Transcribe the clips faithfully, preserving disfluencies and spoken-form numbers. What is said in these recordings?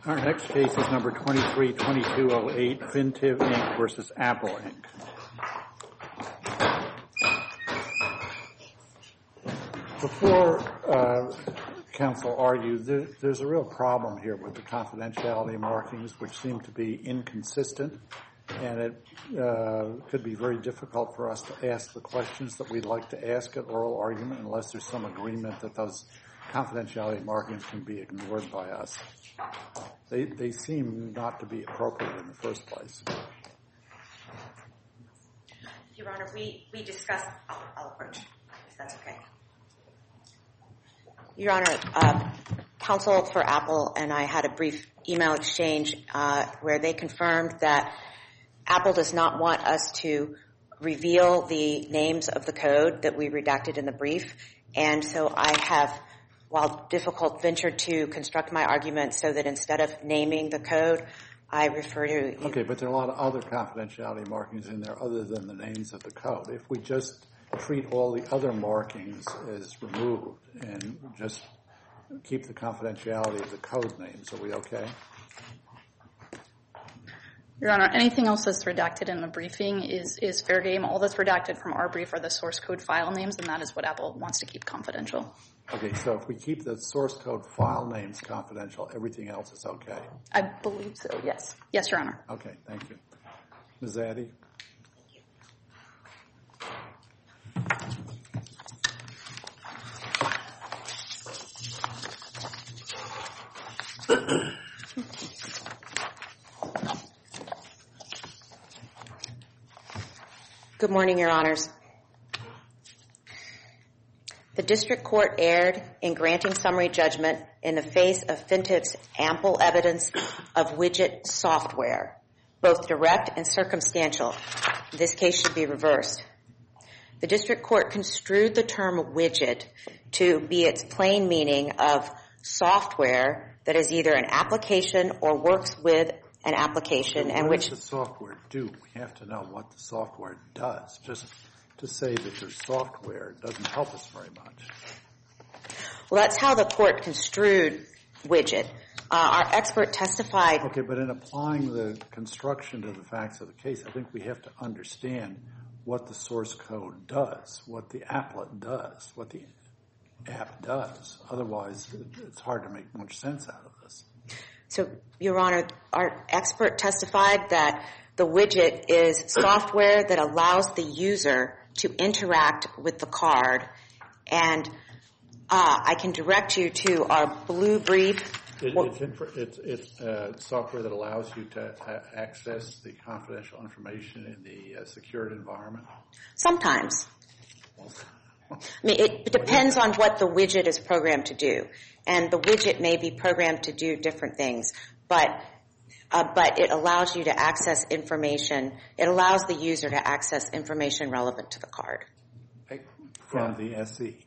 Our next case is number twenty-three twenty-two oh eight, Fintiv Incorporated versus Apple Incorporated. Before uh, counsel argues, there, there's a real problem here with the confidentiality markings, which seem to be inconsistent, and it uh, could be very difficult for us to ask the questions that we'd like to ask at oral argument unless there's some agreement that those confidentiality markings can be ignored by us. They, they seem not to be appropriate in the first place. Your Honor, we, we discussed, I'll, I'll approach, if that's okay. Your Honor, uh, counsel for Apple and I had a brief email exchange uh, where they confirmed that Apple does not want us to reveal the names of the code that we redacted in the brief, and so I have, while difficult, ventured to construct my argument so that instead of naming the code, I refer to... Okay, but there are a lot of other confidentiality markings in there other than the names of the code. If we just treat all the other markings as removed and just keep the confidentiality of the code names, are we okay? Your Honor, anything else that's redacted in the briefing is, is fair game. All that's redacted from our brief are the source code file names, and that is what Apple wants to keep confidential. Okay, so if we keep the source code file names confidential, everything else is okay? I believe so, yes. Yes, Your Honor. Okay, thank you. Miz Addy? Good morning, Your Honors. The district court erred in granting summary judgment in the face of Fintiv's ample evidence of widget software, both direct and circumstantial. This case should be reversed. The district court construed the term widget to be its plain meaning of software that is either an application or works with an application, so and what which does the software do? We have to know what the software does. Just to say that there's software doesn't help us very much. Well, that's how the court construed widget. Uh, our expert testified. Okay, but in applying the construction to the facts of the case, I think we have to understand what the source code does, what the applet does, what the app does. Otherwise, it's hard to make much sense out of this. So, Your Honor, our expert testified that the widget is software that allows the user to interact with the card. And uh, I can direct you to our blue brief. It, it's infra, it's, it's uh, software that allows you to uh, access the confidential information in the uh, secured environment? Sometimes. I mean, it depends on what the widget is programmed to do. And the widget may be programmed to do different things, but uh, but it allows you to access information. It allows the user to access information relevant to the card. From the S E?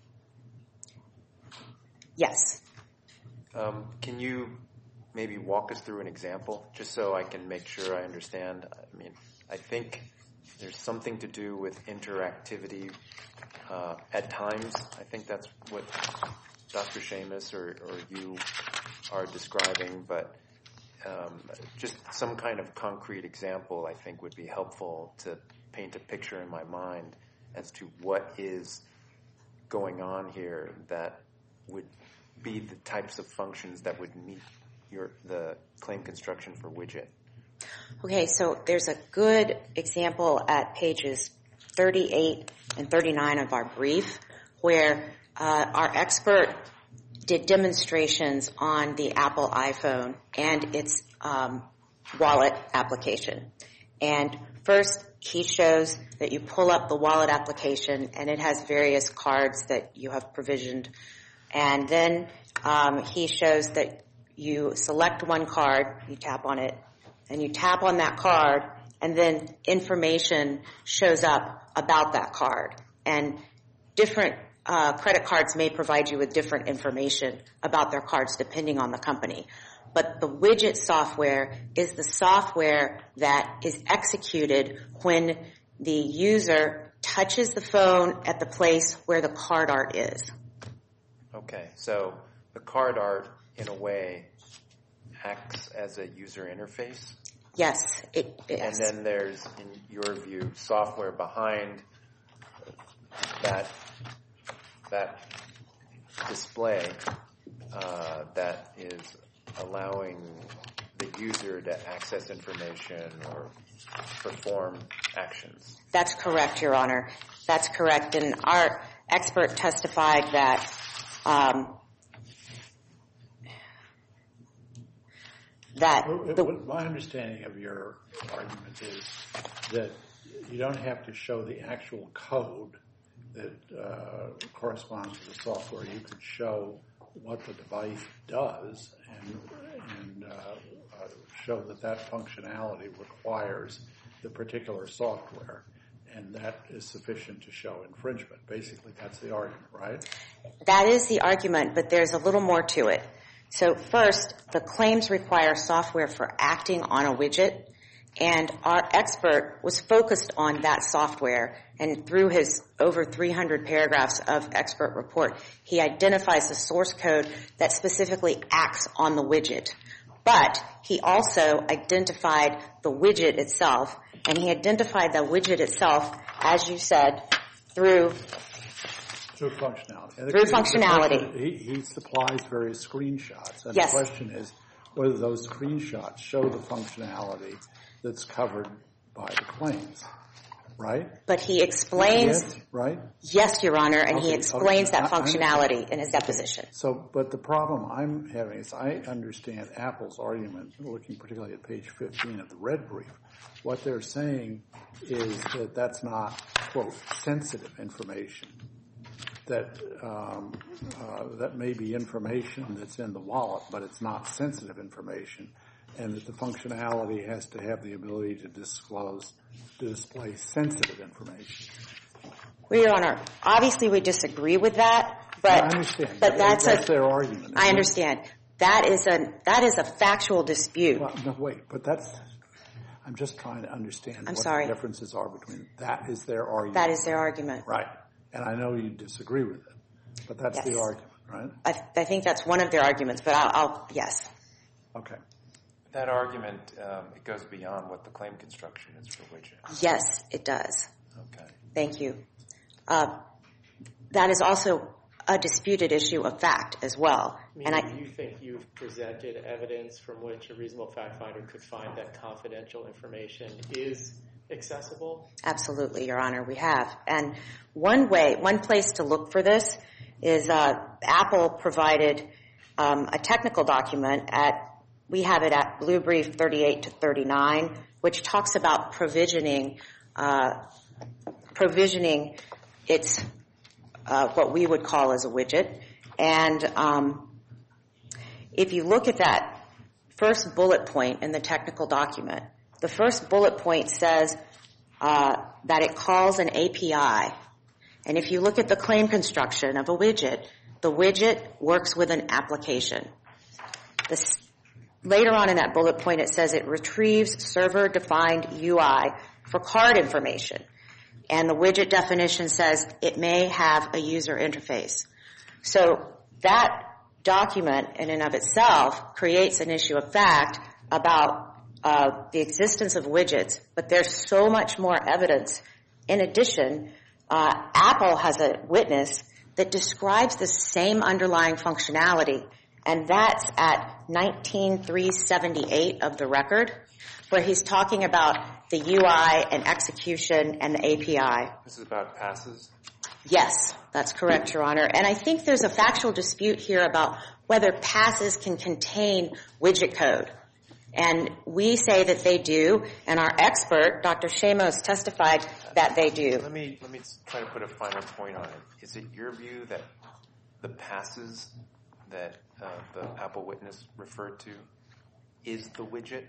Yes. Um, can you maybe walk us through an example, just so I can make sure I understand? I mean, I think there's something to do with interactivity uh, at times. I think that's what Doctor Seamus or, or you are describing, but um, just some kind of concrete example I think would be helpful to paint a picture in my mind as to what is going on here that would be the types of functions that would meet your the claim construction for widget. Okay, so there's a good example at pages thirty-eight and thirty-nine of our brief where uh, our expert did demonstrations on the Apple iPhone and its um, wallet application. And first, he shows that you pull up the wallet application and it has various cards that you have provisioned. And then um, he shows that you select one card, you tap on it, and you tap on that card, and then information shows up about that card. And different uh, credit cards may provide you with different information about their cards depending on the company. But the widget software is the software that is executed when the user touches the phone at the place where the card art is. Okay, so the card art, in a way, acts as a user interface? Yes, it is. And then there's, in your view, software behind that that display uh, that is allowing the user to access information or perform actions. That's correct, Your Honor. That's correct. And our expert testified that um, that the, my understanding of your argument is that you don't have to show the actual code that uh, corresponds to the software. You could show what the device does and, and uh, uh, show that that functionality requires the particular software, and that is sufficient to show infringement. Basically, that's the argument, right? That is the argument, but there's a little more to it. So first, the claims require software for acting on a widget, and our expert was focused on that software, and through his over three hundred paragraphs of expert report, he identifies the source code that specifically acts on the widget. But he also identified the widget itself, and he identified the widget itself, as you said, through Through functionality. And Through the, functionality. The question, he, he supplies various screenshots. And Yes. the question is whether those screenshots show the functionality that's covered by the claims, right? But he explains, Yes, right? yes, Your Honor, and he Okay, explains okay. that I- I functionality in his deposition. So, but the problem I'm having is I understand Apple's argument, looking particularly at page fifteen of the red brief. What they're saying is that that's not, quote, sensitive information. That um, uh, that may be information that's in the wallet, but it's not sensitive information, and that the functionality has to have the ability to disclose, to display sensitive information. Well, Your Honor, obviously we disagree with that, but I understand. but that's, that's a, their argument. I understand. That is a that is a factual dispute. Well, no, wait, but that's. I'm just trying to understand I'm what sorry. the differences are between that is their argument. That is their argument. Right. And I know you disagree with it, but that's Yes. the argument, right? I, I think that's one of their arguments, but I'll, I'll yes. Okay. That argument, um, it goes beyond what the claim construction is for widget. Yes, it does. Okay. Thank you. Uh, that is also a disputed issue of fact as well. Meaning And I, you think you've presented evidence from which a reasonable fact finder could find that confidential information is accessible? Absolutely, Your Honor, we have. And one way, one place to look for this is uh, Apple provided um, a technical document at, we have it at Blue Brief thirty-eight to thirty-nine, which talks about provisioning, uh, provisioning its, uh, what we would call as a widget. And um, if you look at that first bullet point in the technical document, the first bullet point says uh, that it calls an A P I. And if you look at the claim construction of a widget, the widget works with an application. This, later on in that bullet point, it says it retrieves server-defined U I for card information. And the widget definition says it may have a user interface. So that document in and of itself creates an issue of fact about Uh, the existence of widgets, but there's so much more evidence. In addition, uh, Apple has a witness that describes the same underlying functionality, and that's at nineteen three seventy-eight of the record, where he's talking about the U I and execution and the A P I. This is about passes? Yes, that's correct, Your Honor. And I think there's a factual dispute here about whether passes can contain widget code. And we say that they do, and our expert, Doctor Shamos, testified that they do. Let me let me try to put a finer point on it. Is it your view that the passes that uh, the Apple witness referred to is the widget?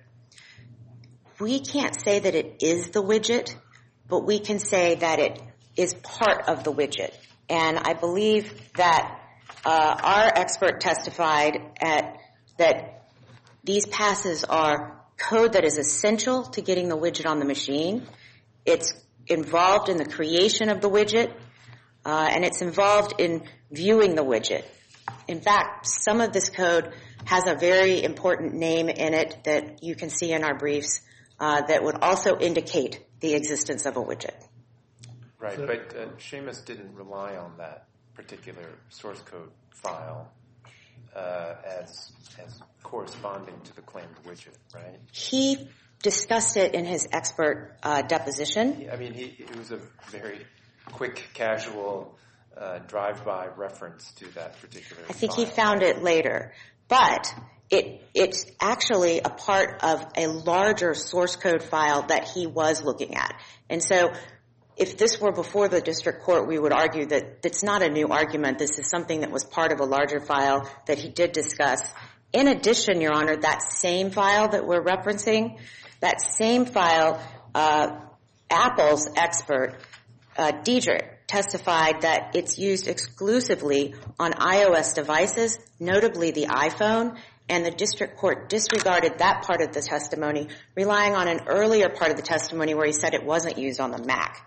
We can't say that it is the widget, but we can say that it is part of the widget. And I believe that uh, our expert testified at that these passes are code that is essential to getting the widget on the machine. It's involved in the creation of the widget, uh, and it's involved in viewing the widget. In fact, some of this code has a very important name in it that you can see in our briefs uh, that would also indicate the existence of a widget. Right, but uh, Seamus didn't rely on that particular source code file uh, as as corresponding to the claimed widget, right? He discussed it in his expert uh, deposition. I mean, he, it was a very quick, casual uh, drive-by reference to that particular I think file. he found it later. But it it's actually a part of a larger source code file that he was looking at. And so if this were before the district court, we would argue that it's not a new argument. This is something that was part of a larger file that he did discuss. In addition, Your Honor, that same file that we're referencing, that same file, uh, Apple's expert, uh, Diedrich, testified that it's used exclusively on iOS devices, notably the iPhone, and the district court disregarded that part of the testimony, relying on an earlier part of the testimony where he said it wasn't used on the Mac.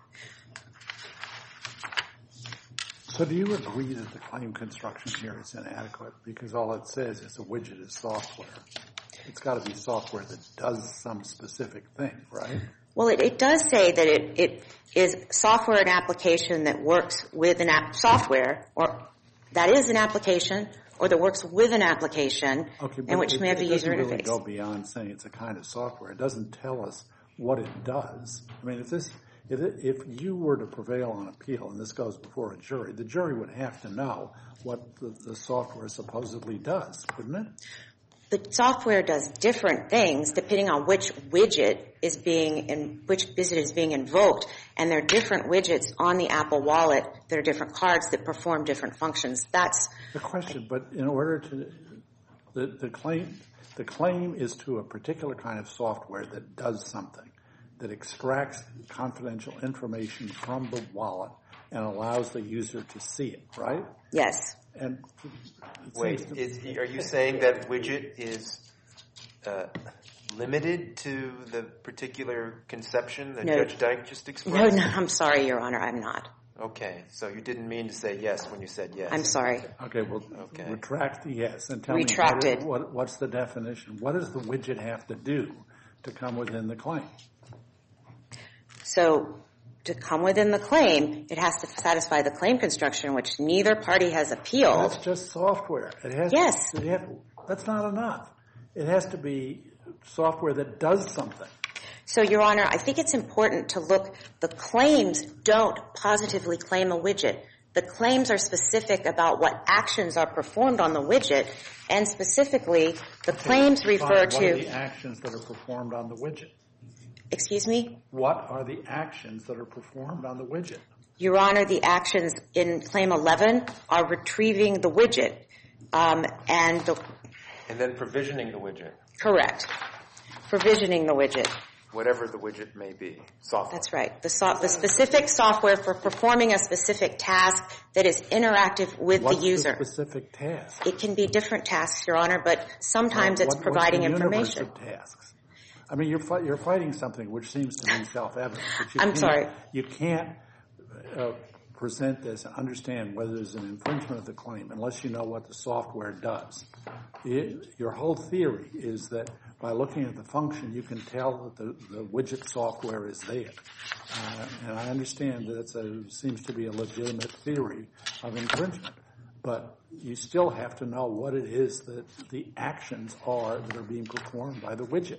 So do you agree that the claim construction here is inadequate because all it says is a widget is software? It's got to be software that does some specific thing, right? Well, it, it does say that it, it is software and application that works with an app software, or that is an application, or that works with an application, okay, and which it, may have a user interface. It doesn't really interface. go beyond saying it's a kind of software. It doesn't tell us what it does. I mean, if this, if, it, if you were to prevail on appeal, and this goes before a jury, the jury would have to know what the, the software supposedly does, wouldn't it? The software does different things depending on which widget is being in, which widget is being invoked, and there are different widgets on the Apple Wallet. There are different cards that perform different functions. That's the question. But in order to the, the claim, the claim is to a particular kind of software that does something, that extracts confidential information from the wallet and allows the user to see it. Right? yes. And Wait, is, are you saying that widget is uh, limited to the particular conception that No. Judge Dyke just No, expressed? no, I'm sorry, Your Honor, I'm not. Okay, so you didn't mean to say yes when you said yes. I'm sorry. Okay, well, Okay. retract the yes and tell Retracted. me what, is, what what's the definition? What does the widget have to do to come within the claim? So to come within the claim, it has to satisfy the claim construction, which neither party has appealed. That's just software. It has Yes. To, it have, that's not enough. It has to be software that does something. So, Your Honor, I think it's important to look, the claims don't positively claim a widget. The claims are specific about what actions are performed on the widget, and specifically, the claims refer Fine. What are to, the actions that are performed on the widget? excuse me, What are the actions that are performed on the widget? Your Honor, the actions in Claim eleven are retrieving the widget, um, and the, And then provisioning the widget, correct, provisioning the widget. whatever the widget may be, software. That's right. The, so, the specific software for performing a specific task that is interactive with What's the user. the specific task? It can be different tasks, Your Honor, but sometimes What- it's what's providing the universe information. of tasks? I mean, you're fi- you're fighting something which seems to be self-evident. But you I'm can't- sorry. You can't uh, present this and understand whether there's an infringement of the claim unless you know what the software does. It, your whole theory is that by looking at the function, you can tell that the, the widget software is there. Uh, and I understand that it's a, seems to be a legitimate theory of infringement. But you still have to know what it is that the actions are that are being performed by the widget.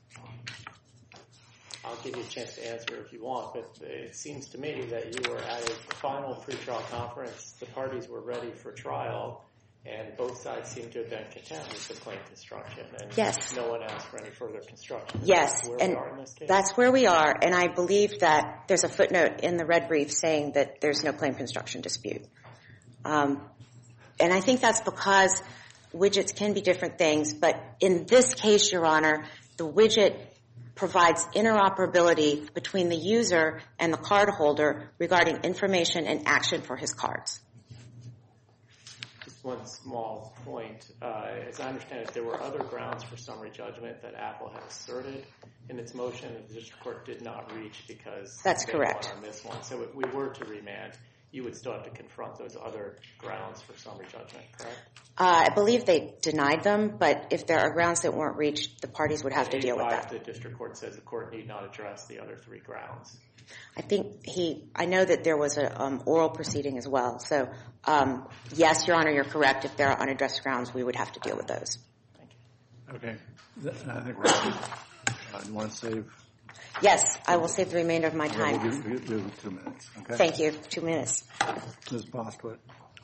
I'll give you a chance to answer if you want, but it seems to me that you were at a final pretrial conference. The parties were ready for trial, and both sides seem to have been content with the claim construction. And Yes. no one asked for any further construction. Yes, That's where and we are in this case. that's where we are, and I believe that there's a footnote in the red brief saying that there's no claim construction dispute. Um, and I think that's because widgets can be different things, but in this case, Your Honor, the widget provides interoperability between the user and the card holder regarding information and action for his cards. Just one small point. Uh, as I understand it, there were other grounds for summary judgment that Apple had asserted in its motion that the district court did not reach because That's they correct. won on this one. So if we were to remand, you would still have to confront those other grounds for summary judgment, correct? Uh, I believe they denied them, but if there are grounds that weren't reached, the parties would have to deal with that. The district court says the court need not address the other three grounds. I think he, I know that there was an um, oral proceeding as well. So, um, yes, Your Honor, you're correct. If there are unaddressed grounds, we would have to deal with those. Thank you. Okay. I think Robbie, uh, you want to save? Yes, I will save the remainder of my time. We'll give you give you two minutes. Okay. Thank you. Two minutes. Miz Bostwick.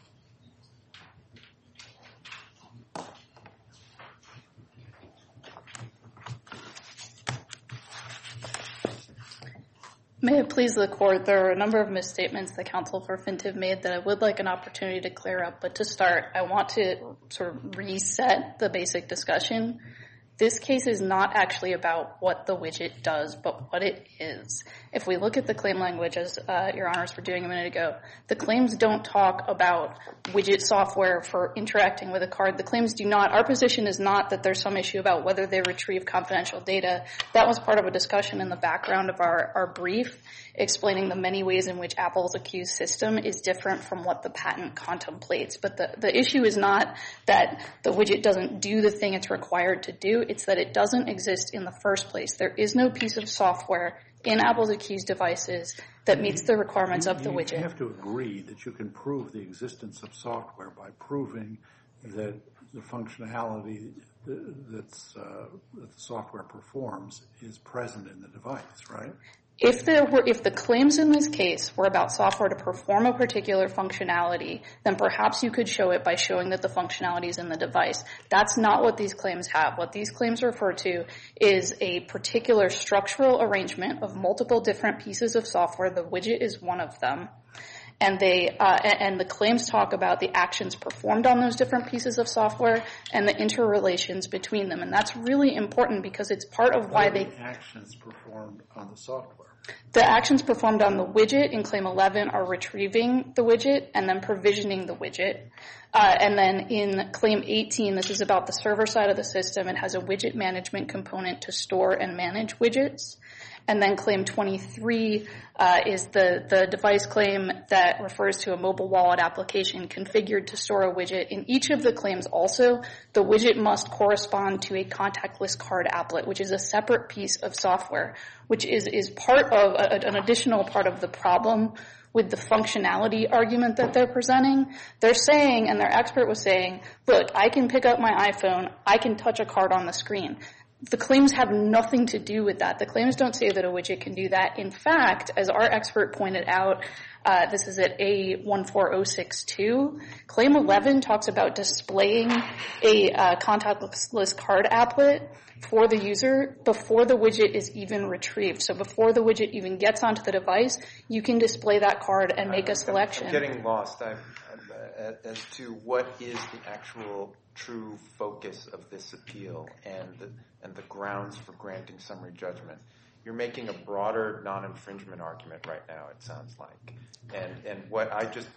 May it please the Court, there are a number of misstatements that counsel for Fintiv made that I would like an opportunity to clear up. But to start, I want to sort of reset the basic discussion. This case is not actually about what the widget does, but what it is. If we look at the claim language, as uh, Your Honors were doing a minute ago, the claims don't talk about widget software for interacting with a card. The claims do not. Our position is not that there's some issue about whether they retrieve confidential data. That was part of a discussion in the background of our, our brief, explaining the many ways in which Apple's accused system is different from what the patent contemplates. But the, the issue is not that the widget doesn't do the thing it's required to do. It's that it doesn't exist in the first place. There is no piece of software in Apple's accused devices that meets the requirements of the widget. You have to agree that you can prove the existence of software by proving that the functionality that's, uh, that the software performs is present in the device, right? If there were, if the claims in this case were about software to perform a particular functionality, then perhaps you could show it by showing that the functionality is in the device. That's not what these claims have. What these claims refer to is a particular structural arrangement of multiple different pieces of software. The widget is one of them. And they uh, and the claims talk about the actions performed on those different pieces of software and the interrelations between them. And that's really important because it's part of why they... the actions performed on the software? The actions performed on the widget in Claim eleven are retrieving the widget and then provisioning the widget. Uh, and then in Claim eighteen, this is about the server side of the system. It has a widget management component to store and manage widgets. And then Claim twenty-three uh, is the, the device claim that refers to a mobile wallet application configured to store a widget. In each of the claims also, the widget must correspond to a contactless card applet, which is a separate piece of software, which is, is part of a, an additional part of the problem with the functionality argument that they're presenting. They're saying, and their expert was saying, look, I can pick up my iPhone, I can touch a card on the screen. The claims have nothing to do with that. The claims don't say that a widget can do that. In fact, as our expert pointed out, uh, this is at A one four zero six two, Claim eleven talks about displaying a uh, contactless card applet for the user before the widget is even retrieved. So before the widget even gets onto the device, you can display that card and make a selection. I'm getting lost I'm, I'm, uh, as to what is the actual true focus of this appeal and the, and the grounds for granting summary judgment. You're making a broader non-infringement argument right now, it sounds like. And, and what I just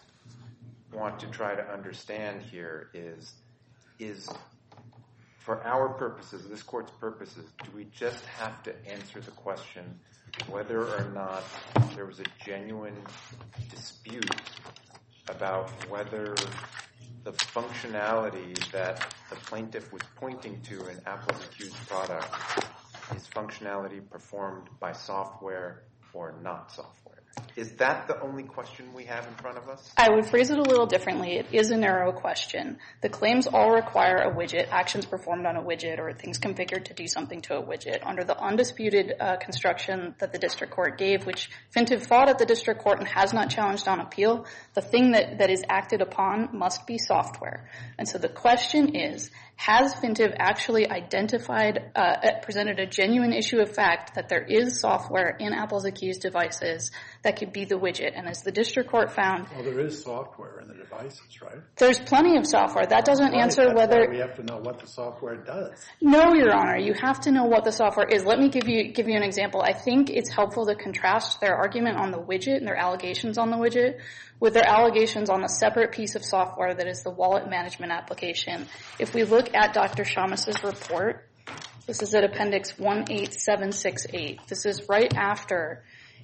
want to try to understand here is, is for our purposes, this court's purposes, do we just have to answer the question whether or not there was a genuine dispute about whether the functionality that the plaintiff was pointing to in Apple's accused product is functionality performed by software or not software? Is that the only question we have in front of us? I would phrase it a little differently. It is a narrow question. The claims all require a widget, actions performed on a widget, or things configured to do something to a widget. Under the undisputed uh, construction that the district court gave, which Fintiv fought at the district court and has not challenged on appeal, the thing that, that is acted upon must be software. And so the question is, has Fintiv actually identified, uh, presented a genuine issue of fact that there is software in Apple's accused devices that could be the widget? And as the district court found... Well, there is software in the devices, right? There's plenty of software. That doesn't right, answer that's whether... why we have to know what the software does. No, Your Honor. You have to know what the software is. Let me give you give you an example. I think it's helpful to contrast their argument on the widget and their allegations on the widget with their allegations on the separate piece of software that is the wallet management application. If we look at Doctor Shamus's report, this is at Appendix one eight seven six eight. This is right after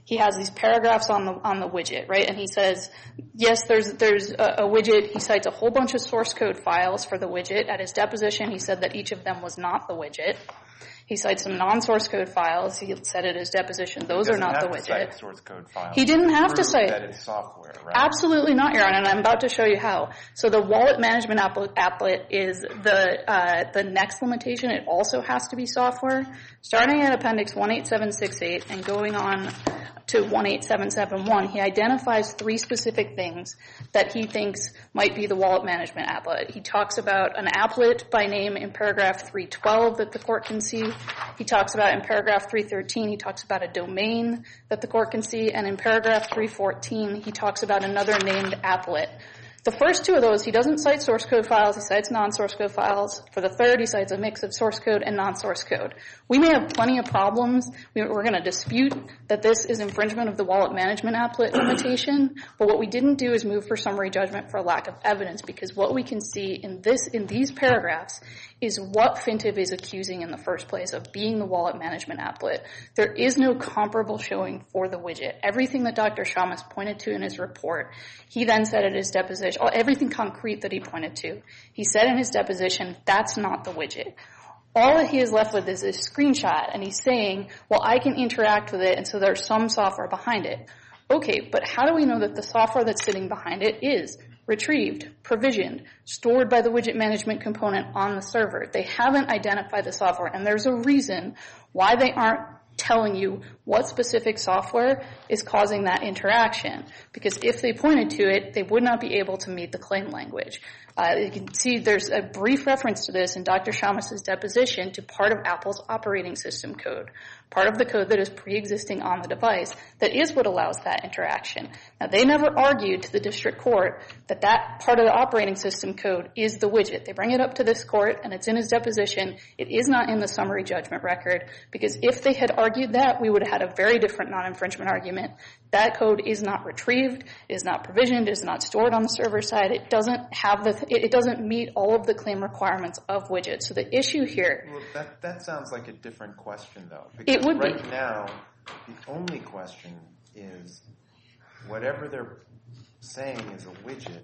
he has these paragraphs on the on the widget, right? And he says, yes, there's there's a, a widget. He cites a whole bunch of source code files for the widget. At his deposition, he said that each of them was not the widget. He cites some non-source code files. He said at his deposition, those are not the widget. He doesn't have to cite source code files. He didn't have to cite that it's software, right? Absolutely not, Your Honor, and I'm about to show you how. So the wallet management applet is the uh, the next limitation. It also has to be software. Starting at Appendix one eight seven six eight and going on to one eight seven seven one, he identifies three specific things that he thinks might be the wallet management applet. He talks about an applet by name in paragraph three twelve that the court can see. He talks about in paragraph three thirteen, he talks about a domain that the court can see. And in paragraph three fourteen, he talks about another named applet. The first two of those, he doesn't cite source code files, he cites non-source code files. For the third, he cites a mix of source code and non-source code. We may have plenty of problems. We're going to dispute that this is infringement of the wallet management applet limitation, but what we didn't do is move for summary judgment for lack of evidence, because what we can see in this, in these paragraphs is what Fintiv is accusing in the first place of being the wallet management applet. There is no comparable showing for the widget. Everything that Doctor Shamas pointed to in his report, he then said at his deposition, everything concrete that he pointed to, he said in his deposition, that's not the widget. All that he is left with is a screenshot, and he's saying, well, I can interact with it, and so there's some software behind it. Okay, but how do we know that the software that's sitting behind it is retrieved, provisioned, stored by the widget management component on the server? They haven't identified the software, and there's a reason why they aren't telling you what specific software is causing that interaction. Because if they pointed to it, they would not be able to meet the claim language. Uh, you can see there's a brief reference to this in Doctor Shamas's deposition to part of Apple's operating system code, part of the code that is pre-existing on the device that is what allows that interaction. Now, they never argued to the district court that that part of the operating system code is the widget. They bring it up to this court, and it's in his deposition. It is not in the summary judgment record, because if they had argued that, we would have had a very different non-infringement argument. That code is not retrieved, is not provisioned, is not stored on the server side. It doesn't have the, it doesn't meet all of the claim requirements of widgets. So the issue here. Well, that that sounds like a different question, though. It would right be. now, the only question is whatever they're saying is a widget,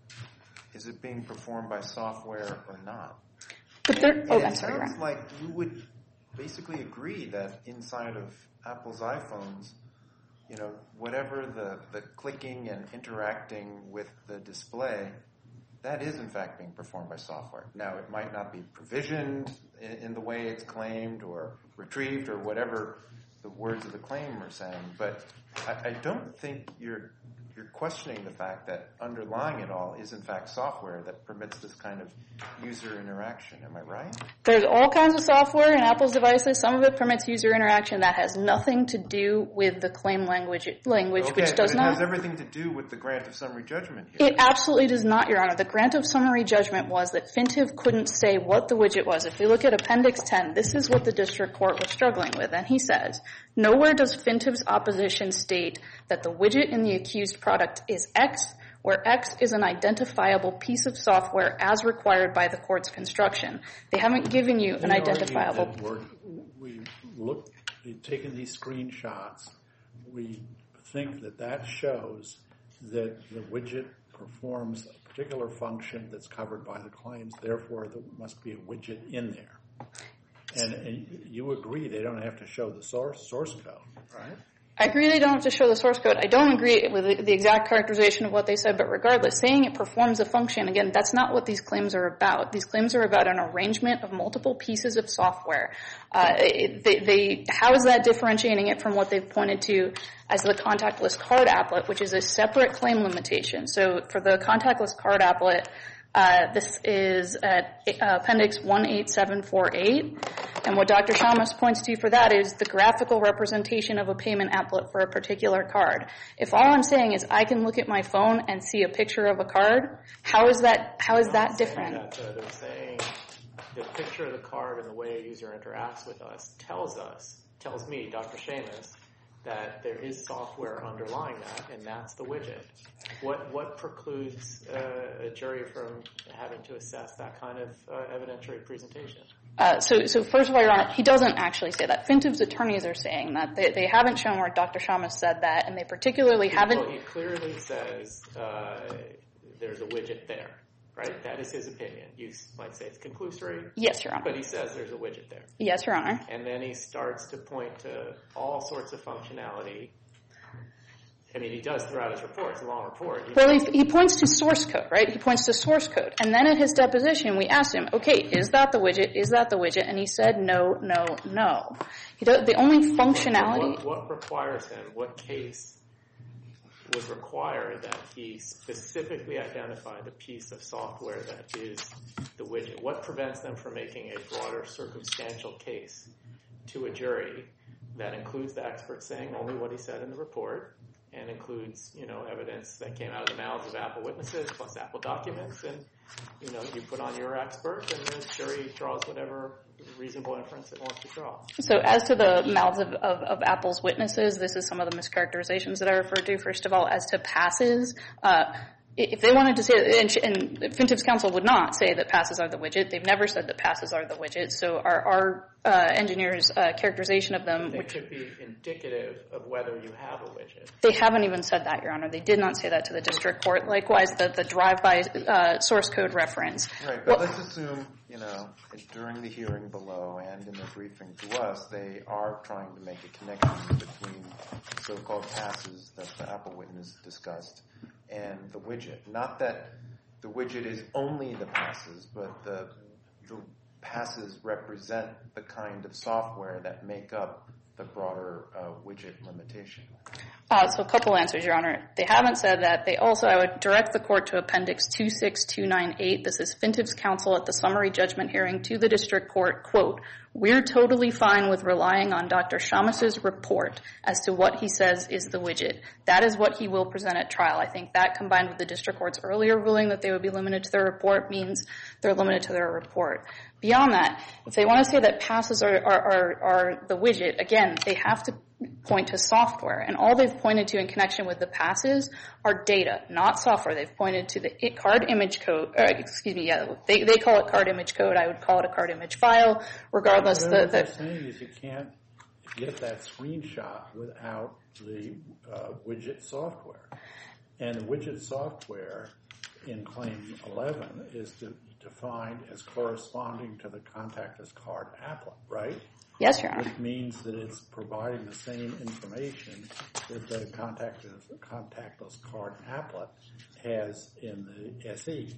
is it being performed by software or not? But there, and, oh, and I'm it sorry. sounds like you would basically agree that inside of Apple's iPhones, you know, whatever the, the clicking and interacting with the display, that is in fact being performed by software. Now, it might not be provisioned in, in the way it's claimed or retrieved or whatever the words of the claim are saying, but I, I don't think you're you're questioning the fact that underlying it all is in fact software that permits this kind of user interaction. Am I right? There's all kinds of software in Apple's devices. Some of it permits user interaction. That has nothing to do with the claim language, language okay, which does but it not. has everything to do with the grant of summary judgment here. It absolutely does not, Your Honor. The grant of summary judgment was that Fintiv couldn't say what the widget was. If we look at Appendix ten, this is what the district court was struggling with. And he says, nowhere does Fintiv's opposition state that the widget in the accused product is X, where X is an identifiable piece of software as required by the court's construction. They haven't given you an They identifiable. argued that we're- we look, we've taken these screenshots. We think that that shows that the widget performs a particular function that's covered by the claims. Therefore, there must be a widget in there. And, and you agree they don't have to show the source source code, right? I agree they don't have to show the source code. I don't agree with the, the exact characterization of what they said, but regardless, saying it performs a function, again, that's not what these claims are about. These claims are about an arrangement of multiple pieces of software. Uh, it, they, they, how is that differentiating it from what they've pointed to as the contactless card applet, which is a separate claim limitation? So for the contactless card applet, Uh, this is at uh, Appendix one eight seven four eight, and what Doctor Shamas points to for that is the graphical representation of a payment applet for a particular card. If all I'm saying is I can look at my phone and see a picture of a card, how is that how is that different? That, uh, they're saying the picture of the card and the way a user interacts with us tells us, tells me, Doctor Shamas, that there is software underlying that, and that's the widget. What what precludes uh, a jury from having to assess that kind of uh, evidentiary presentation? Uh, so, so first of all, Your Honor, he doesn't actually say that. Fintiv's attorneys are saying that. They, they haven't shown where Doctor Shamas said that, and they particularly haven't... Well, he clearly says uh, there's a widget there, right? That is his opinion. You might say it's conclusory. Yes, Your Honor. But he says there's a widget there. Yes, Your Honor. And then he starts to point to all sorts of functionality. I mean, he does throughout his report. It's a long report. He Well, he, he points to source code, right? He points to source code. And then at his deposition, we asked him, okay, is that the widget? Is that the widget? And he said, no, no, no. He does, the only functionality... What, what requires him, what case would require that he specifically identify the piece of software that is the widget? What prevents them from making a broader circumstantial case to a jury that includes the expert saying only what he said in the report, and includes, you know, evidence that came out of the mouths of Apple witnesses plus Apple documents, and, you know, you put on your expert, and the jury draws whatever reasonable inference it wants to draw. So as to the mouths of, of, of Apple's witnesses, this is some of the mischaracterizations that I referred to. First of all, as to passes, uh, if they wanted to say, and, and Fintiv's counsel would not say that passes are the widget. They've never said that passes are the widget. So our, our uh, engineers' uh, characterization of them, They which could be indicative of whether you have a widget. they haven't even said that, Your Honor. They did not say that to the district court. Likewise, the, the drive-by uh, source code reference. Right, but let's assume, you know, during the hearing below and in the briefing to us, they are trying to make a connection between so-called passes that the Apple witness discussed and the widget. Not that the widget is only the passes, but the, the passes represent the kind of software that make up the broader uh, widget limitation. Uh, so a couple answers, Your Honor. They haven't said that. They also, I would direct the court to Appendix two six two nine eight. This is Fintiv's counsel at the summary judgment hearing to the district court. Quote, we're totally fine with relying on Doctor Shamas's report as to what he says is the widget. That is what he will present at trial. I think that combined with the district court's earlier ruling that they would be limited to their report means they're limited to their report. Beyond that, if they want to say that passes are, are, are, are the widget, again, they have to point to software. And all they've pointed to in connection with the passes are data, not software. They've pointed to the card image code, uh, excuse me, yeah, they, they call it card image code. I would call it a card image file. Regardless, What the, they're the saying is you can't get that screenshot without the uh, widget software. And the widget software in Claim eleven is de- defined as corresponding to the contactless card applet, right? yes, Your Honor. Which means that it's providing the same information that the contactless, contactless card applet has in the S E.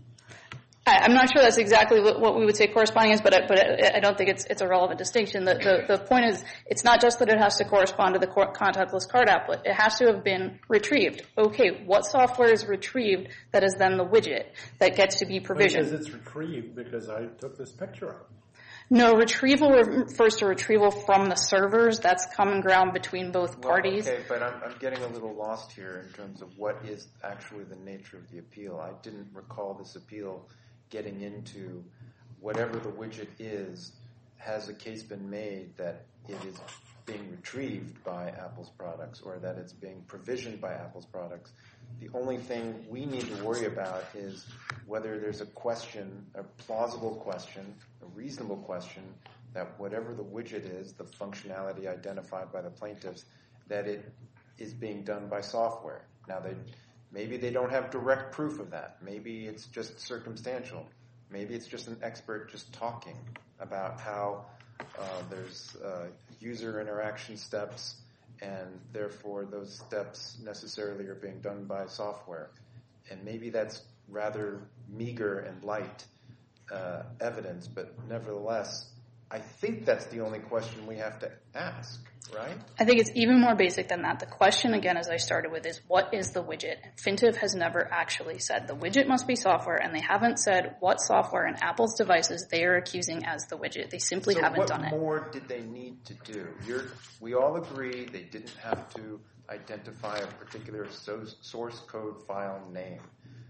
I, I'm not sure that's exactly what, what we would say corresponding is, but I, but I, I don't think it's it's a relevant distinction. The, the the point is, it's not just that it has to correspond to the cor- contactless card applet. It has to have been retrieved. Okay, what software is retrieved that is then the widget that gets to be provisioned? Because it's retrieved because I took this picture of it. No, retrieval refers to retrieval from the servers. That's common ground between both parties. Well, okay, but I'm, I'm getting a little lost here in terms of what is actually the nature of the appeal. I didn't recall this appeal getting into whatever the widget is. Has a case been made that it is being retrieved by Apple's products or that it's being provisioned by Apple's products? The only thing we need to worry about is whether there's a question, a plausible question, a reasonable question, that whatever the widget is, the functionality identified by the plaintiffs, that it is being done by software. Now, they, maybe they don't have direct proof of that. Maybe it's just circumstantial. Maybe it's just an expert just talking about how uh, there's uh, user interaction steps, and therefore those steps necessarily are being done by software. And maybe that's rather meager and light uh, evidence, but nevertheless, I think that's the only question we have to ask, right? I think it's even more basic than that. The question, again, as I started with, is what is the widget? Fintiv has never actually said the widget must be software, and they haven't said what software in Apple's devices they are accusing as the widget. They simply so haven't done it. what more did they need to do? You're, we all agree they didn't have to identify a particular so, source code file name.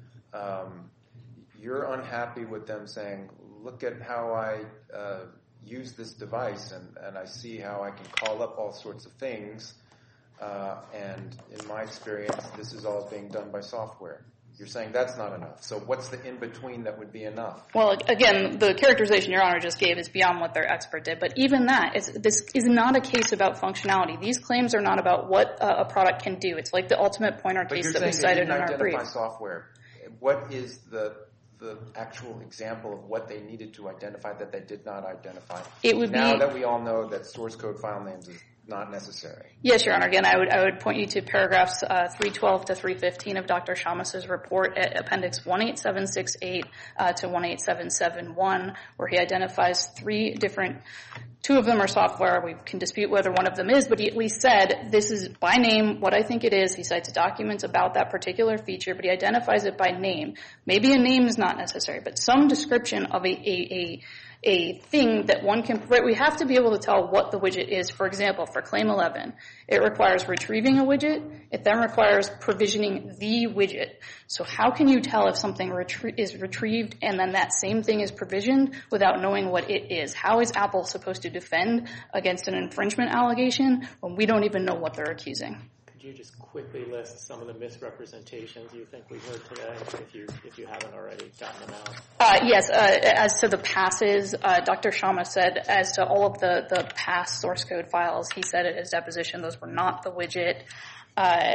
Um, you're unhappy with them saying, look at how I uh, use this device, and, and I see how I can call up all sorts of things uh, and in my experience, this is all being done by software. You're saying that's not enough. So what's the in-between that would be enough? Well, again, the characterization Your Honor just gave is beyond what their expert did. But even that, is, this is not a case about functionality. These claims are not about what uh, a product can do. It's like the ultimate pointer But case you're that we saying they cited in didn't our brief. identify software. What is the the actual example of what they needed to identify that they did not identify? It would now be, that we all know that source code file names is not necessary. Yes, Your Honor. Again, I would I would point you to paragraphs uh, three twelve to three fifteen of Doctor Shamas's report at Appendix one eight seven six eight uh, to one eight seven seven one, where he identifies three different. Two of them are software. We can dispute whether one of them is, but he at least said this is by name what I think it is. He cites documents about that particular feature, but he identifies it by name. Maybe a name is not necessary, but some description of a a, a a thing that one can, we have to be able to tell what the widget is. For example, for Claim eleven, it requires retrieving a widget. It then requires provisioning the widget. So how can you tell if something retrie- is retrieved and then that same thing is provisioned without knowing what it is? How is Apple supposed to defend against an infringement allegation when we don't even know what they're accusing? Could you just quickly list some of the misrepresentations you think we heard today, if you if you haven't already gotten them out? Uh, yes, uh, as to the passes, uh, Doctor Sharma said as to all of the, the pass source code files, he said at his deposition those were not the widget. Uh,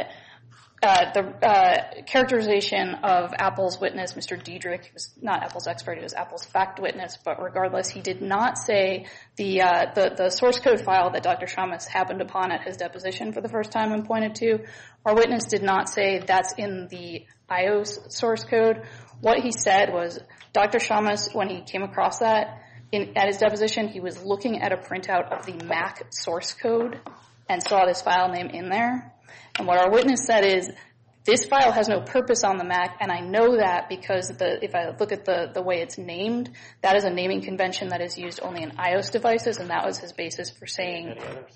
uh, the uh, characterization of Apple's witness, Mister Diedrich, was not Apple's expert, he was Apple's fact witness, but regardless, he did not say the uh, the, the source code file that Doctor Sharma happened upon at his deposition for the first time and pointed to. Our witness did not say that's in the iOS source code. What he said was Doctor Sharma, when he came across that in, at his deposition, he was looking at a printout of the Mac source code and saw this file name in there. And what our witness said is, this file has no purpose on the Mac, and I know that because the, if I look at the, the way it's named, that is a naming convention that is used only in iOS devices, and that was his basis for saying. Any others?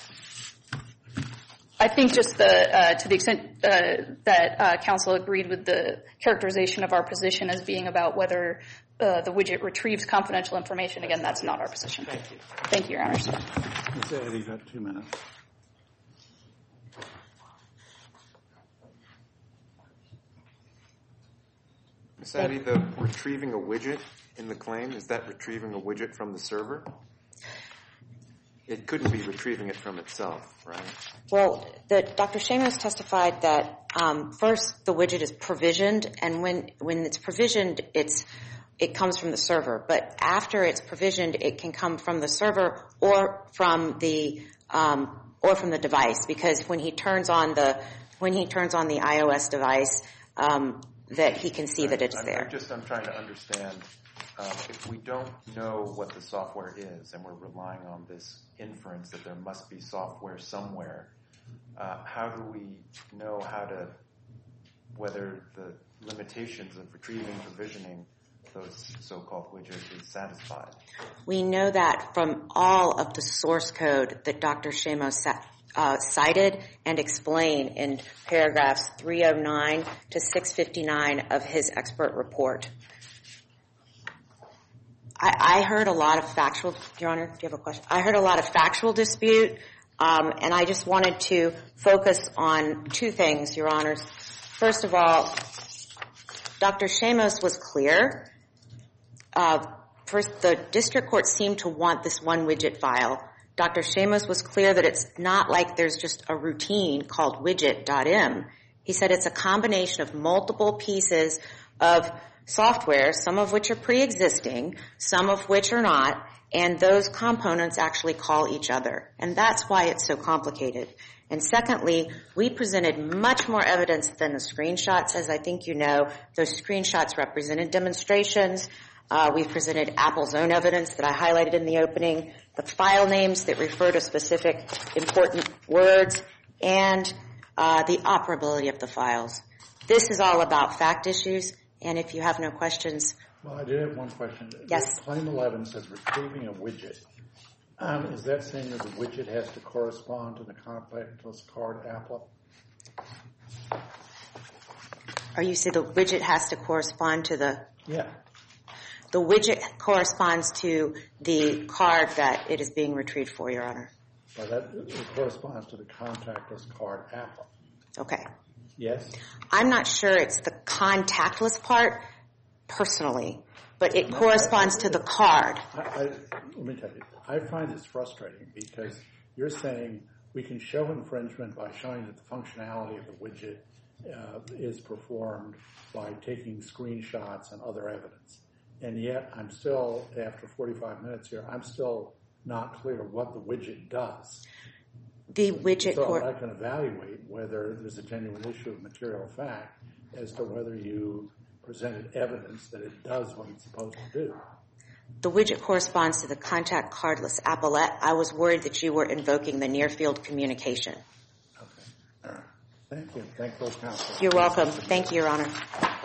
I think just the uh, to the extent uh, that uh, counsel agreed with the characterization of our position as being about whether uh, the widget retrieves confidential information. Again, that's not our position. Thank you. Thank you, Your Honor. Miz Eddy, you've got two minutes. Miz Eddy, the retrieving a widget in the claim, is that retrieving a widget from the server? It couldn't be retrieving it from itself, right? Well, the, Doctor Shamos testified that um, first the widget is provisioned, and when when it's provisioned, it's it comes from the server. But after it's provisioned, it can come from the server or from the um, or from the device, because when he turns on the when he turns on the iOS device, um, that he can see right. that it's I'm, there. I'm just I'm trying to understand. Um, if we don't know what the software is and we're relying on this inference that there must be software somewhere, uh, how do we know how to, whether the limitations of retrieving, provisioning those so-called widgets is satisfied? We know that from all of the source code that Doctor Shamos uh, cited and explained in paragraphs three oh nine to six fifty-nine of his expert report. I, I heard a lot of factual, Your Honor, do you have a question? I heard a lot of factual dispute, um, and I just wanted to focus on two things, Your Honors. First of all, Doctor Shamos was clear. Uh, first, the district court seemed to want this one widget file. Doctor Shamos was clear that it's not like there's just a routine called widget.m. He said it's a combination of multiple pieces of software, some of which are pre-existing, some of which are not, and those components actually call each other. And that's why it's so complicated. And secondly, we presented much more evidence than the screenshots. As I think you know, those screenshots represented demonstrations. Uh, we presented Apple's own evidence that I highlighted in the opening, the file names that refer to specific important words, and uh, the operability of the files. This is all about fact issues. And if you have no questions. Well, I did have one question. Yes. Claim eleven says retrieving a widget. Um, is that saying that the widget has to correspond to the contactless card applet? Are you saying the widget has to correspond to the? Yeah. The widget corresponds to the card that it is being retrieved for, Your Honor. But that it corresponds to the contactless card Apple. Okay. Yes? I'm not sure it's the contactless part, personally, but it corresponds to the card. I, I, let me tell you, I find this frustrating because you're saying we can show infringement by showing that the functionality of the widget uh, is performed by taking screenshots and other evidence. And yet I'm still, after forty-five minutes here, I'm still not clear what the widget does. The widget So cor- I can evaluate whether there's a genuine issue of material fact as to whether you presented evidence that it does what it's supposed to do. The widget corresponds to the contact cardless applet. I was worried that you were invoking the near-field communication. Okay. All right. Thank you. Thank both counsel. You're welcome. Thank you, Your Honor.